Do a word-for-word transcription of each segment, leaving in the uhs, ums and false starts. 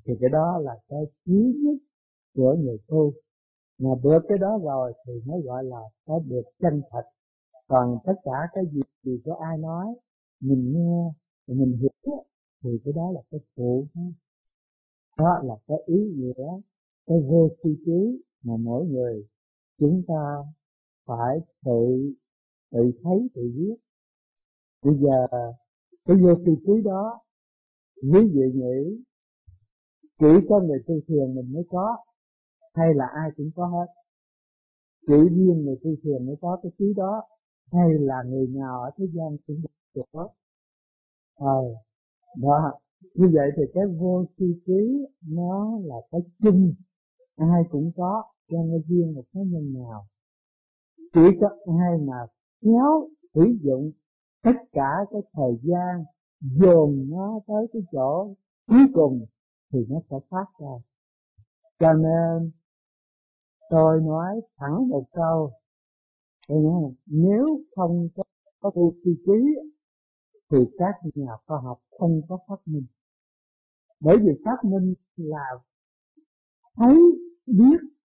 thì cái đó là cái quý nhất của người tu. Mà được cái đó rồi thì mới gọi là có được chân thật. Còn tất cả cái gì gì có ai nói, mình nghe, mình hiểu, thì cái đó là cái phụ thôi. Đó là cái ý nghĩa, cái vô tri trí mà mỗi người chúng ta phải tự tự thấy, tự biết. Bây giờ cái vô tri trí đó, quý vị nghĩ chỉ có người tu thiền mình mới có, hay là ai cũng có hết? Chỉ riêng người tu thiền mới có cái trí đó, hay là người nào ở thế gian cũng được hết? Ờ, đó. Như vậy thì cái vô tri trí nó là cái chung, ai cũng có, cho nên riêng một cá nhân nào. Chỉ có ai mà khéo sử dụng tất cả cái thời gian dồn nó tới cái chỗ cuối cùng thì nó sẽ phát ra. Cho nên tôi nói thẳng một câu, tôi nói, nếu không có, có vô tri trí thì các nhà khoa học không có phát minh. Bởi vì phát minh là thấy, biết,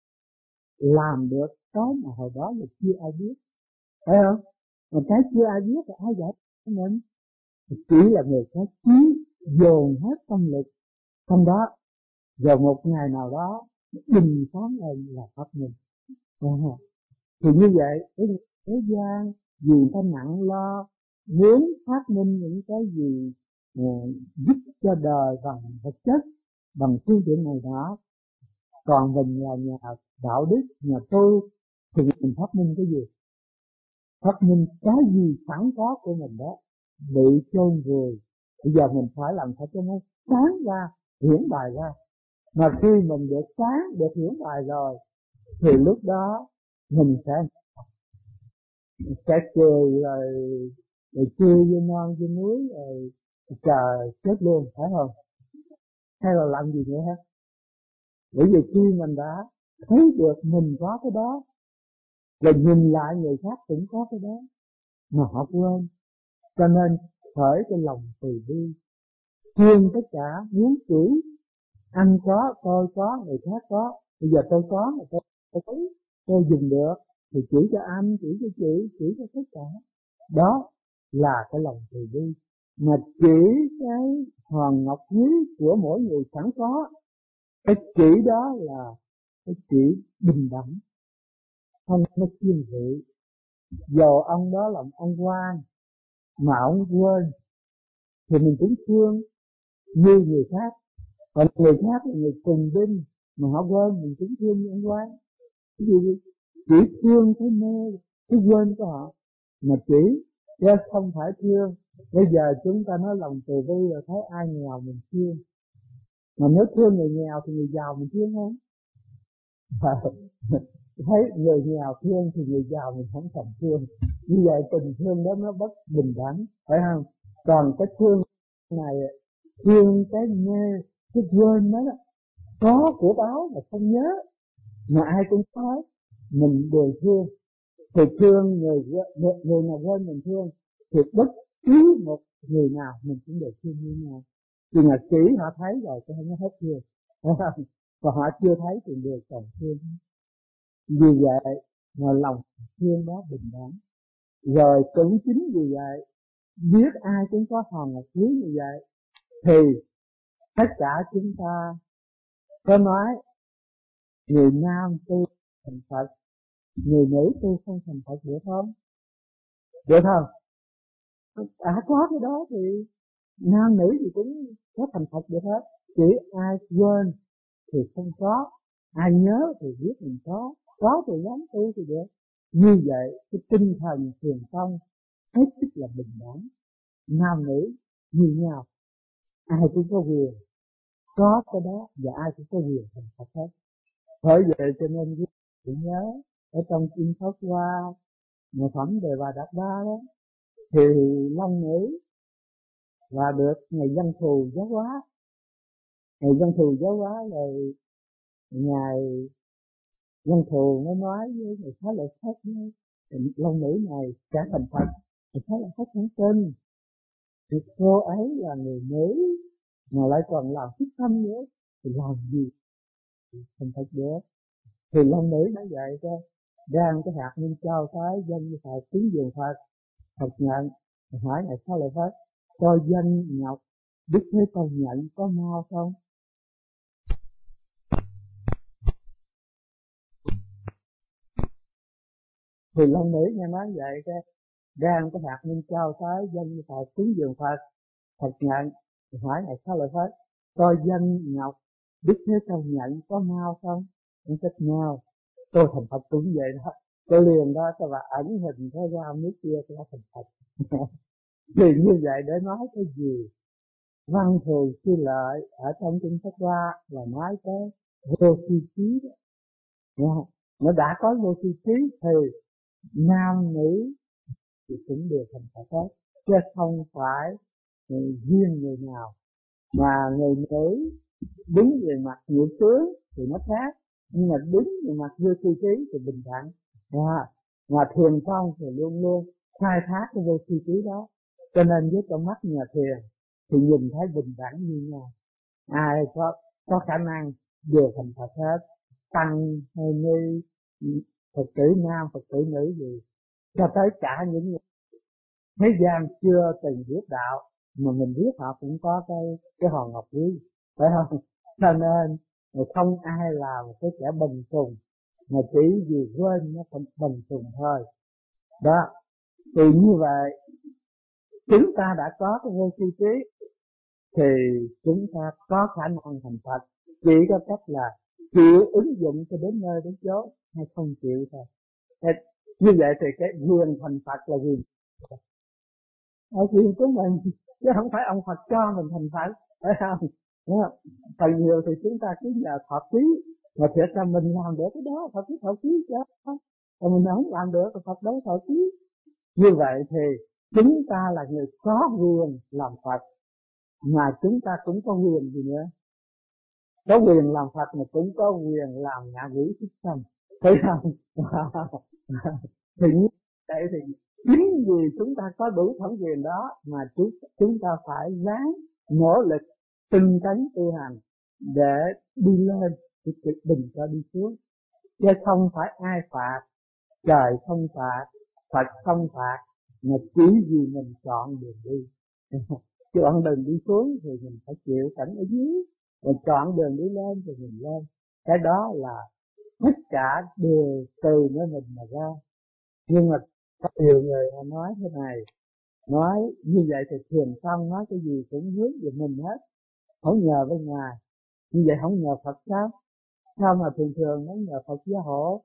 làm được cái mà hồi đó là chưa ai biết, phải không? Mà cái chưa ai biết là ai giải cho mình? Chỉ là người có trí dồn hết tâm lực trong đó, rồi một ngày nào đó bình sáng lên là phát minh. Thì như vậy thế gian vì người ta nặng lo muốn phát minh những cái gì uh, giúp cho đời bằng vật chất, bằng phương tiện này đó. Còn mình là nhà đạo đức, nhà tu thì mình phát minh cái gì? Phát minh cái gì sẵn có của mình đó bị chôn vùi. Bây giờ mình phải làm sao cho nó sáng ra, hiển bài ra. Mà khi mình được sáng, được hiển bài rồi thì lúc đó mình sẽ sẽ cười rồi, rồi chơi với non với núi rồi trời chết luôn, phải không? Hay là làm gì nữa hết? Bởi vì khi mình đã thấy được mình có cái đó, rồi nhìn lại người khác cũng có cái đó, mà họ quên. Cho nên khởi cái lòng từ bi, thương tất cả, muốn chỉ anh có, tôi có, người khác có. Bây giờ tôi có, mà tôi tôi thấy, tôi dùng được thì chỉ cho anh, chỉ cho chị, chỉ cho tất cả. Đó là cái lòng từ bi. Mà chỉ cái hòn ngọc quý của mỗi người sẵn có, cái chỉ đó là cái chỉ bình đẳng, không có thiên vị. Dù ông đó là ông quan mà ông quên thì mình cũng thương như người khác. Còn người khác là người cùng đinh mà họ quên, mình cũng thương như ông quan. Cái gì? Chỉ thương cái mê, cái quên của họ mà chỉ, chứ không phải thương. Bây giờ chúng ta nói lòng từ bi là thấy ai nghèo mình thương, mà nếu thương người nghèo thì người giàu mình thương không? Thấy người nghèo thương thì người giàu mình không thèm thương. Như vậy tình thương đó nó bất bình đẳng, phải không? Còn cái thương này, thương cái mê, cái quên đó, có của báo mà không nhớ, mà ai cũng có, mình đều thương. Thì thương người, người, người nào quên mình thương, thì bất cứ một người nào mình cũng đều thương như nhau. Thì là chỉ họ thấy rồi cho nó hết thương, còn họ chưa thấy thì đều còn thương. Vì vậy mà lòng thương đó bình đẳng. Rồi cũng chính vì vậy, biết ai cũng có hòn ngọc quý như vậy, thì tất cả chúng ta có nói người nam tu thành Phật, người nữ tu không thành Phật được không? Được không? À có cái đó thì nam nữ gì cũng có thành Phật được hết. Chỉ ai quên thì không có, ai nhớ thì biết mình có, có thì dám tu thì được. Như vậy cái tinh thần thiền tông hết sức là bình đẳng, nam nữ như nhau, ai cũng có quyền có cái đó, và ai cũng có quyền thành Phật hết. Bởi vậy cho nên quý vị nhớ ở trong kinh Pháp Hoa Ngài phẩm Đề Bà Đạt Đa đó, thì long nữ là được ngày Văn Thù giáo hóa. Ngày Văn Thù giáo hóa rồi ngài Văn Thù mới nói với người Thái Lợi Phất, long nữ này cả thành Phật. Người Thái Lợi Phất không tin, thì cô ấy là người nữ mà lại còn làm phúc tâm nữa, thì làm gì không phải được. Thì Long nữ nói vậy đó, đang cái hạt minh châu tới dân như Phật tiếng dường Phật, Phật nhận, hỏi này sao lại hết, cho dân ngọc Đức Thế Tôn nhận có mau không? Thì Long nữ nghe nói vậy cái đang cái hạt minh châu tới dân như Phật tiếng dường Phật, Phật nhận, hỏi này sao lại hết, cho dân ngọc Đức Thế Tôn nhận có mau không? Không thích nhau. Tôi thành Phật cũng vậy đó. Tôi liền đó cho bà ẩn hình thế ra nước kia tôi thành Phật. Thì như vậy để nói cái gì? Văn thường khi lợi ở trong kinh sách ra là nói tới vô tri trí đó. Nghe? Nó đã có vô tri trí thì nam nữ thì cũng đều thành Phật hết. Chứ không phải riêng người nào. Mà người nữ đứng về mặt nhị tướng thì nó khác, nhưng mà đứng về mặt vô tri trí thì bình đẳng. À, mà thiền tông thì luôn luôn khai thác cái vô tri trí đó, cho nên với con mắt nhà thiền thì nhìn thấy bình đẳng như nhau. Ai có có khả năng đều thành Phật hết, tăng hay ni, Phật tử nam, Phật tử nữ gì, cho tới cả những người thế gian chưa từng biết đạo mà mình biết họ cũng có cái cái hòn ngọc quý, phải không? Cho nên không ai làm cái kẻ bình thường, mà chỉ vì quên nó không bình thường thôi. Đó, thì như vậy chúng ta đã có cái vô tri trí thì chúng ta có khả năng thành Phật, chỉ có cách là chịu ứng dụng cho đến nơi đến chốn hay không chịu thôi. Thế, như vậy thì cái quyền thành Phật là gì? Ở quyền của mình, chứ không phải ông Phật cho mình thành Phật, phải không? Đúng không? Phần nhiều thì chúng ta cứ nhờ thọ ký, mà thiệt ra mình làm được cái đó, Phật cứ thọ ký chứ, còn mình không làm được thì Phật đâu thọ ký. Như vậy thì chúng ta là người có quyền làm Phật, mà chúng ta cũng có quyền gì nữa, có quyền làm Phật mà cũng có quyền làm ngạ quỷ xuất sanh, thấy không? Thì như vậy thì chính vì chúng ta có đủ thẩm quyền đó mà chúng chúng ta phải ráng nỗ lực tinh tấn tu hành để đi lên, thì đừng cho đi xuống. Chứ không phải ai phạt, trời không phạt, Phật không phạt, mà chỉ vì mình chọn đường đi. Chọn đường đi xuống thì mình phải chịu cảnh ở dưới, rồi chọn đường đi lên thì mình lên. Cái đó là tất cả đều từ nơi mình mà ra. Nhưng mà có nhiều người họ nói thế này, nói như vậy thì thiền tông nói cái gì cũng hướng về mình hết, không nhờ bên ngoài. Như vậy không nhờ Phật sao? Sao mà thường thường nó nhờ Phật gia hộ,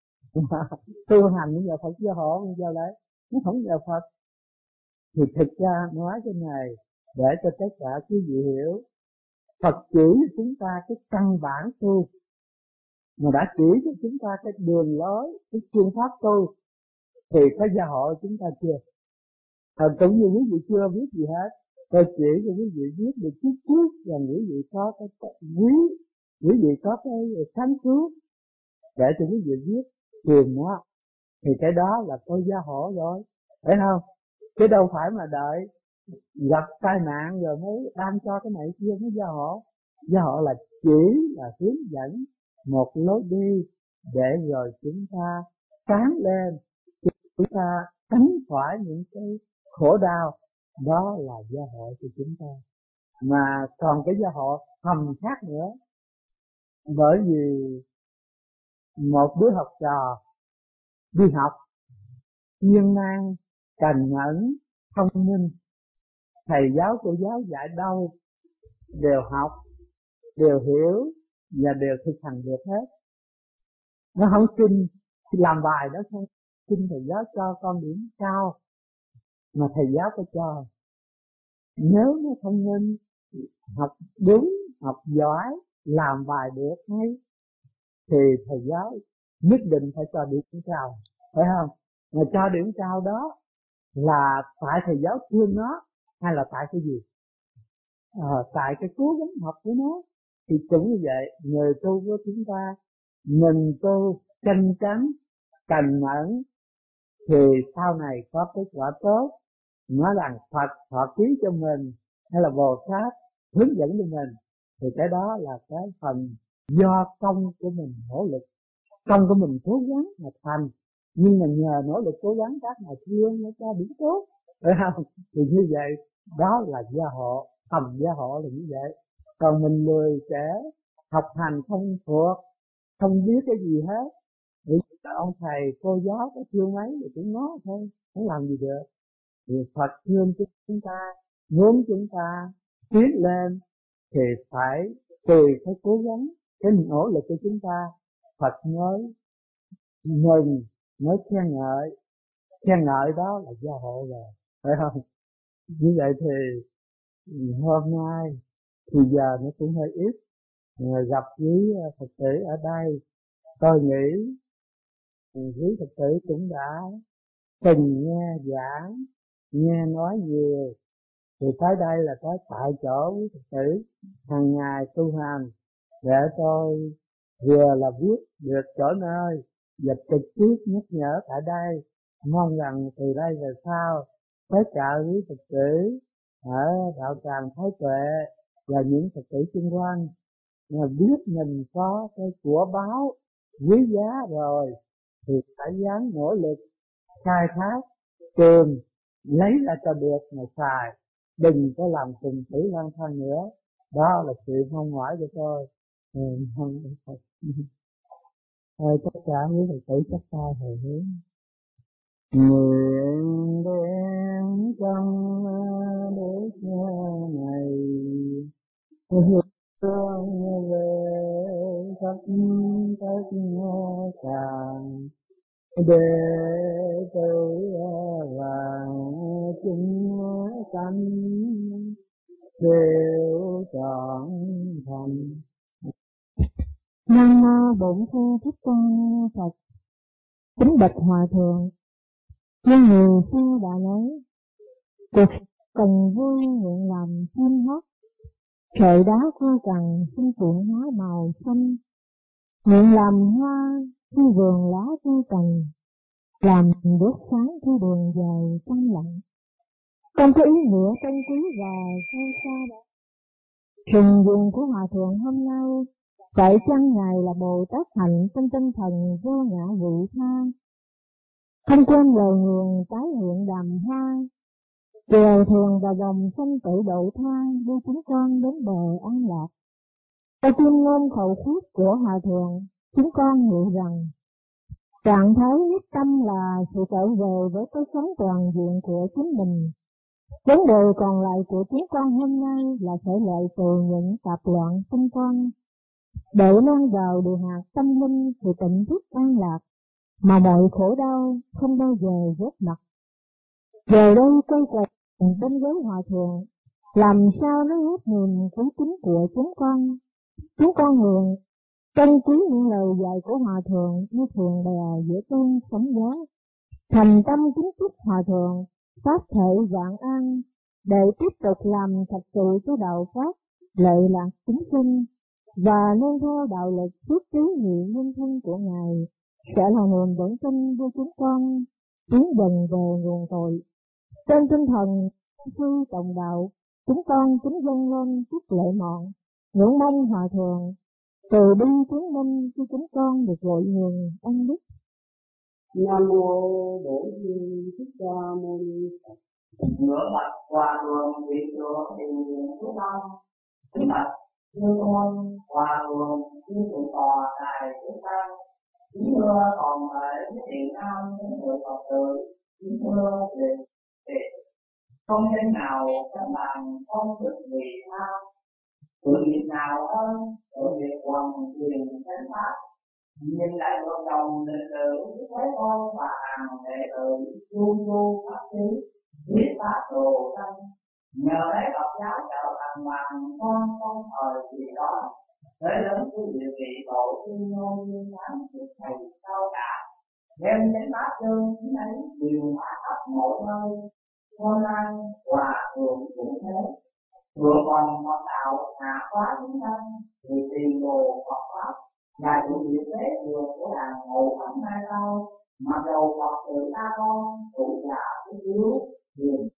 tu hành nó nhờ Phật gia hộ, không giao lấy, nó không nhờ Phật. Thì thực ra nói cái này để cho tất cả quý vị hiểu, Phật chỉ chúng ta cái căn bản tu, mà đã chỉ cho chúng ta cái đường lối, cái phương pháp tu, thì có gia hộ chúng ta chưa? À, cũng như quý vị chưa biết gì hết, tôi chỉ cho quý vị biết được chút chút là quý vị có cái, cái quý, quý vị có cái sáng suốt để cho quý vị biết tìm nó, thì cái đó là tôi gia hộ rồi, phải không? Chứ đâu phải mà đợi gặp tai nạn rồi mới ban cho cái này kia mới gia hộ. Gia hộ là chỉ là hướng dẫn một lối đi để rồi chúng ta sáng lên, chúng ta tránh khỏi những cái khổ đau, đó là gia hộ của chúng ta. Mà còn cái gia hộ thầm khác nữa, bởi vì một đứa học trò đi học siêng năng, cành nhẫn, thông minh, thầy giáo cô giáo dạy đâu đều học, đều hiểu và đều thực hành được hết. Nó không kinh làm bài đó không, kinh thầy giáo cho con điểm cao mà thầy giáo có cho. Nếu nó thông minh, học đúng, học giỏi, làm bài được hay, thì thầy giáo nhất định phải cho điểm cao, phải không? Mà cho điểm cao đó là tại thầy giáo thương nó, hay là tại cái gì? À, tại cái cố gắng học của nó. Thì cũng như vậy, người tu của chúng ta, mình tu chân chánh, cành mẫn, thì sau này có kết quả tốt. Nói rằng Phật thọ ký cho mình, hay là Bồ Tát hướng dẫn cho mình, thì cái đó là cái phần do công của mình nỗ lực, công của mình cố gắng mà thành, nhưng mà nhờ nỗ lực cố gắng các ngài thương nó cho điểm tốt, phải không? Thì như vậy đó là gia hộ, tầm gia hộ là như vậy. Còn mình lười trẻ học hành không thuộc, không biết cái gì hết, thì ông thầy cô giáo có thương mấy thì cũng nói thôi, không làm gì được. Thì Phật thương chúng ta, muốn chúng ta tiến lên thì phải từ cái cố gắng, cái nỗ lực của chúng ta, Phật mới mừng, mới khen ngợi. Khen ngợi đó là gia hộ rồi, phải không? Như vậy thì hôm nay thì giờ nó cũng hơi ít, người gặp quý Phật tử ở đây, tôi nghĩ quý Phật tử cũng đã từng nghe giảng, nghe nói nhiều, thì tới đây là tới tại chỗ quý Phật tử hàng ngày tu hành, để tôi vừa là viết được chỗ nơi và trực tiếp nhắc nhở tại đây. Mong rằng từ đây về sau tất cả quý Phật tử ở đạo tràng Thái Tuệ và những Phật tử xung quanh biết mình có cái của báo quý giá rồi thì phải dám nỗ lực khai thác tìm lấy ra cho được mà xài, đừng có làm cùng tử lang thang nữa. Đó là sự mong mỏi của tôi. Ừ, không, không. Thôi tất cả quý Phật tử chắc tay hồi hướng. Nguyện đến trong đất này hướng về khắp tất cả đệ tử và chúng sanh đều trọn thành. Nam mô Bổn Sư Thích Ca Mâu Ni Phật. Kính bạch Hòa Thượng, như người xưa đã nói, cuộc cần vui nguyện làm chim hót, sợi đá khô cằn xin phượng hóa màu xanh, nguyện làm hoa khi vườn lá tươi cành, làm đốt sáng khi đường dài trong lặng. Trong cái ý nghĩa trân quý và sâu xa đó, rừng vườn của Hòa Thượng hôm nay vậy chăng Ngài là Bồ Tát hạnh trong tinh thần vô ngã vị tha, không quên lời nguồn tái hiện đàm hoa, chèo thuyền vào dòng sanh tử độ tha, đưa chúng con đến bờ an lạc. Câu tuyên ngôn khẩu quyết của Hòa Thượng, chúng con nghĩ rằng trạng thái nhất tâm là sự trở về với cái sống toàn diện của chính mình. Vấn đề còn lại của chúng con hôm nay là phải loại trừ những tạp loạn xung quanh, để mang vào điều hạt tâm linh thì tỉnh thức an lạc, mà mọi khổ đau không bao giờ vớt mặt. Giờ đây cây quạt bên với Hòa Thượng, làm sao nó hết niềm quý kính của chúng con. Chúng con nguyện trân quý những lời dạy của Hòa Thượng như thuyền bè giữa cơn sóng gió, thành tâm kính chúc Hòa Thượng pháp thể vạn an, để tiếp tục làm thật sự cho đạo pháp lợi lạc chúng sinh, và nương theo đạo lực phước trí nhị nhân thân của Ngài sẽ là niềm vững tin đưa chúng con tiến dần về nguồn tội. Trên tinh thần sư trọng đạo, chúng con kính dâng lên chúc lễ mọn, ngưỡng mong Hòa Thượng từ bi chứng minh cho chúng con được lội nguồn ân đức. Nam mô Bổn Sư Thích Ca Mâu Ni Phật. Ngửa mặt Hòa Thượng vị chùa Thiền Viện Phú Long, kính bạch thưa con Hòa Thượng như trụ tòa đài chúng ta, kính thưa toàn thể thiện nam kính thưa Phật tử, kính thưa thiện thiện, không nên nào các bạn không được vì tha, sự việc nào hơn sự việc quần quyền chánh pháp. Nhìn lại cộng đồng lịch sử Thế Tôn và hàng đệ tử luôn luôn pháp trí biết pháp đồ thân, nhờ đấy Phật giáo trở thành bằng con con thời gì đó, tới lớn cái địa vị tổ tiên ngôn nguyên thắng trước thầy sau cả, đem đến bát tương chính ấy điều hóa khắp mọi nơi. Hôm nay Hòa Thượng cũng thế, vừa còn Phật đạo hạ hóa chúng sanh thì tiền đồ Phật pháp là chủ địa thế thường của đàn hộ khắp hai đâu. Mặc đầu Phật tử ta con cũng là cái yếu hiền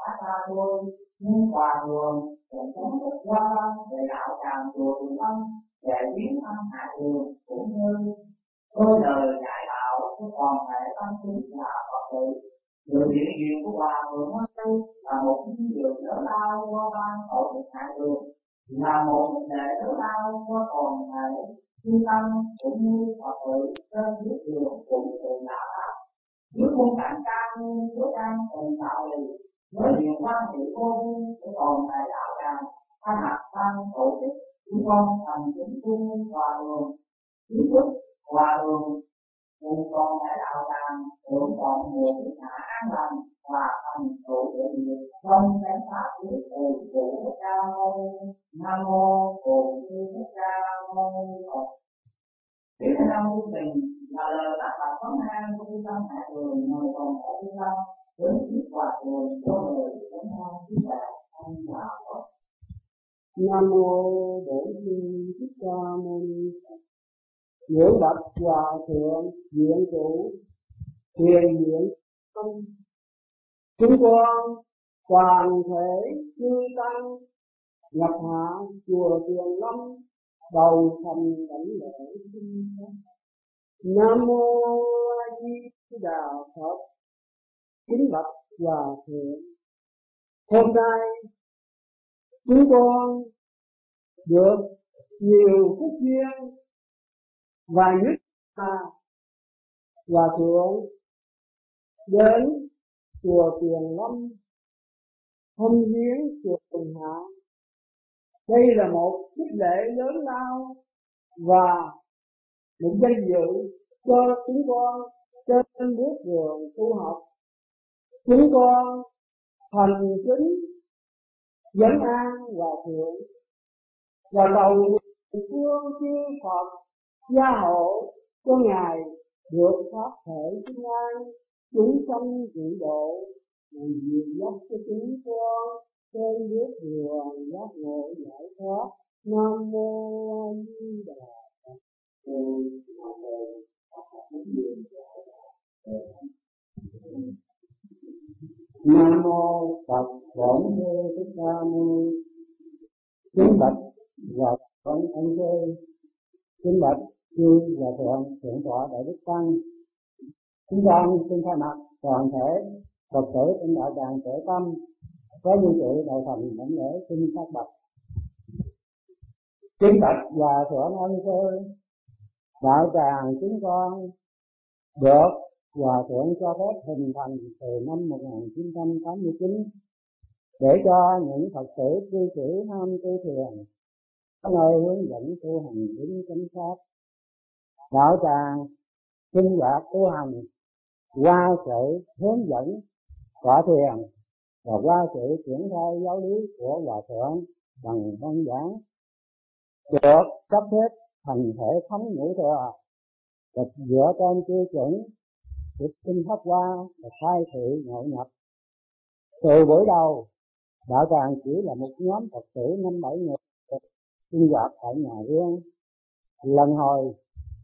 đã xa xôi, nhưng hòa thường cũng sống rất qua về đạo tràng chùa Trường Lâm, về biến âm hạ thường cũng như đôi lời dạy đạo của toàn thể tăng chúng là Phật tử. Sự hiện diện của hòa thượng ở đây là một những điều lớn lao qua ban tổ chức hạ thường, là một vấn đề lớn lao qua toàn thể chư tăng cũng như Phật tử trên dưới đường cùng từ đạo pháp. Dưới khung cảnh cao nguyên của trang tình đạo lý với nhiều quan hệ vô biên của toàn thể đạo tràng, thay mặt ban tổ chức chúng con thành kính cung hòa thượng kiến thức hòa thượng cùng toàn thể đạo tràng hưởng chọn nguồn đức hạ an lành và thành tựu địa nghiệp trong chánh pháp quyết từ chủ Thích Ca Mâu Ni. Nam mô Bổn Sư Thích Ca Mâu Ni Phật. Tiếp theo năm chương trình là lời tác phẩm vấn an của trung tâm hạ thường mời toàn thể chúng ta đến chiếc hòa thượng cho lời vấn an trí tuệ an hòa Phật. Nam mô Bổn Sư Thích Ca Mâu Ni Phật. Dưỡng bậc hòa thượng viện chủ thiền viện tâm, chúng con toàn thể chư tăng nhập hạ chùa Trường Lâm đầu thành đảnh lễ kinh. Nam mô A Di Đà Phật. Kính bạch hòa thượng, hôm nay chúng con được nhiều phúc duyên và nhất là hòa thượng đến chùa Trường Lâm thăm viếng chùa Trường Hạ. Đây là một khích lệ lớn lao và một danh dự cho chúng con trên bước đường tu học. Chúng con thành kính dẫn an hòa thượng và cầu phương chư Phật gia hộ cho ngài được pháp thể chứng an, chúng sanh trị độ, ngày dìu dắt cho chúng con trên bước đường giác ngộ giải thoát. Nam mô A Di Đà Phật. Nam mô Phật Bổn Sư Thích Ca Mâu Ni. Kính bạch hòa thượng anh thê, kính bạch chư hòa thượng thượng tọa đại đức tăng, chúng con xin thay mặt toàn thể Phật tử trong đạo tràng Tuệ Tâm có như sự đại thành đảnh lễ xin phát bạch. Kính bạch hòa thượng ân sư, đạo tràng chúng con được hòa thượng cho phép hình thành từ năm một nghìn chín trăm tám mươi chín để cho những Phật tử cư sĩ ham tu thiền có nơi hướng dẫn tu hành đúng chánh pháp. Đạo tràng sinh hoạt tu hành qua sự hướng dẫn tọa thiền và qua sự triển khai giáo lý của hòa thượng bằng văn giảng, được sắp xếp thành thể thống ngũ thừa, được dựa trên tiêu chuẩn được tinh pháp qua và khai thị ngộ nhập. Từ buổi đầu, đạo tràng chỉ là một nhóm Phật tử năm bảy người sinh hoạt tại nhà riêng, lần hồi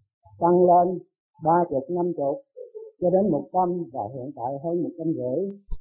tăng lên ba chục năm chục cho đến một trăm và hiện tại hơn một trăm rưỡi.